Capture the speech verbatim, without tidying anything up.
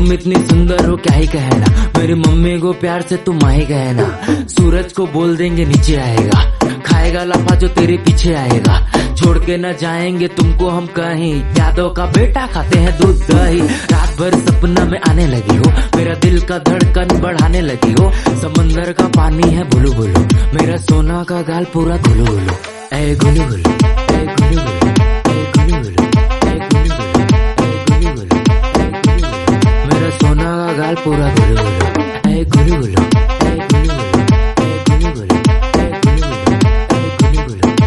तुम इतनी सुंदर हो क्या ही कहना, मेरी मम्मी को प्यार से तुम माही कहना। सूरज को बोल देंगे नीचे आएगा, खाएगा लफा जो तेरे पीछे आएगा। छोड़ के न जाएंगे तुमको हम कहीं, यादों का बेटा खाते हैं दूध दही। रात भर सपना में आने लगी हो, मेरा दिल का धड़कन बढ़ाने लगी हो। समंदर का पानी है बुलु बुलु, मेरा सोना का गाल पूरा गुलु गुलु। ए गुलु गुलु, ए गुलु गुलु।